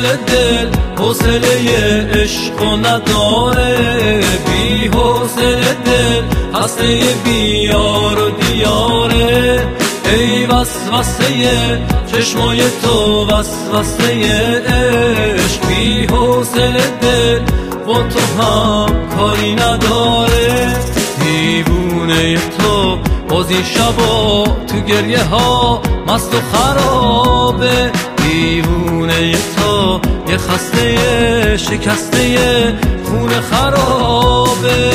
حوصله دل حوصله عشق و نداره، بی حوصله دل هسته بیار و دیاره. ای وسوسه چشمای تو وسوسه عشق، بی حوصله دل با تو هم کاری نداره. دیوونه تو باز این شبا تو گریه ها مست و خرابه، دیوونه تو یه خسته شکسته خون خرابه.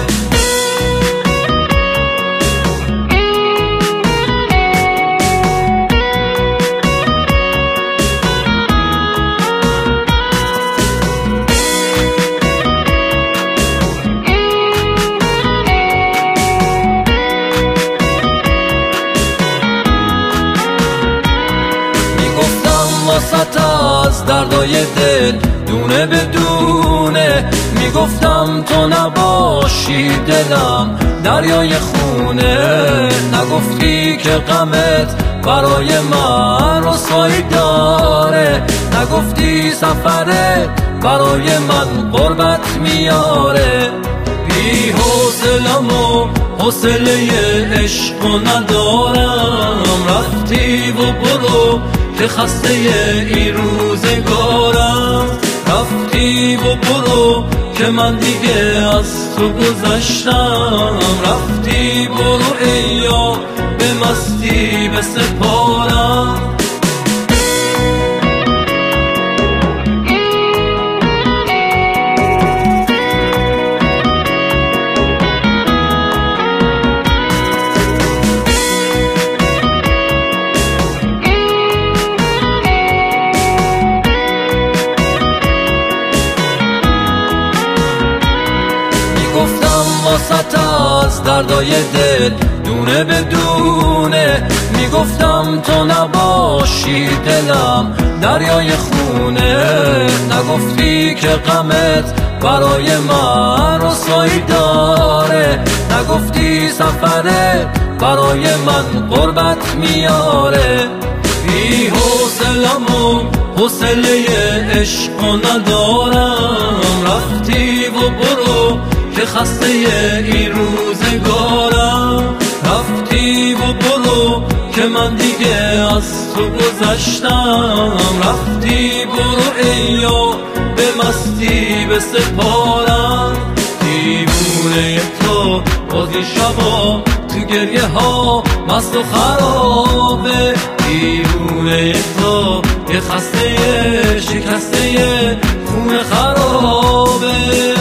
از دردای دل دونه به دونه میگفتم تو نباشی دلم دریای خونه. نگفتی که غمت برای من رسوایی داره، نگفتی سفره برای من غربت میاره. بی حوصلم و حوصله عشق و ندارم، رفتی و برو که خسته این روزگارم. رفتی و برو که من دیگه از تو گذشتم، رفتی برو ای یا به مستی بسپارم. واسط از دردای دل دونه به دونه میگفتم تو نباشی دلم دریای خونه. نگفتی که غمت برای من رسوایی داره، نگفتی سفره برای من غربت میاره. بی حوصلم و حوصله عشق و ندارم، رفتی و برو که خسته این روزگارم. رفتی و برو که من دیگه از تو گذشتم، رفتی برو ای یا به مستی بسپارم. دیوونه تو بازی شبا تو گریه ها مست و خرابه، دیوونه تو یه خسته شکسته خون خرابه.